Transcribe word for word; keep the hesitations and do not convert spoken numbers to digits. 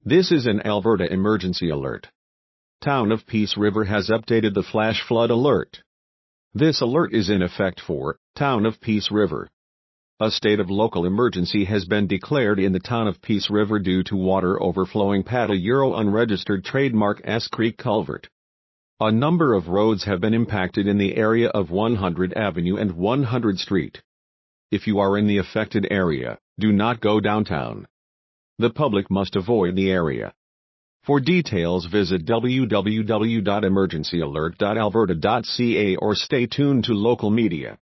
This is an Alberta emergency alert. Town of Peace River has updated the flash flood alert. This alert is in effect for Town of Peace River. A state of local emergency has been declared in the town of Peace River due to water overflowing past a Euro unregistered trademark S Creek culvert. A number of roads have been impacted in the area of one hundred Avenue and one hundred Street. If you are in the affected area, do not go downtown. The public must avoid the area. For details, visit w w w dot emergency alert dot alberta dot c a or stay tuned to local media.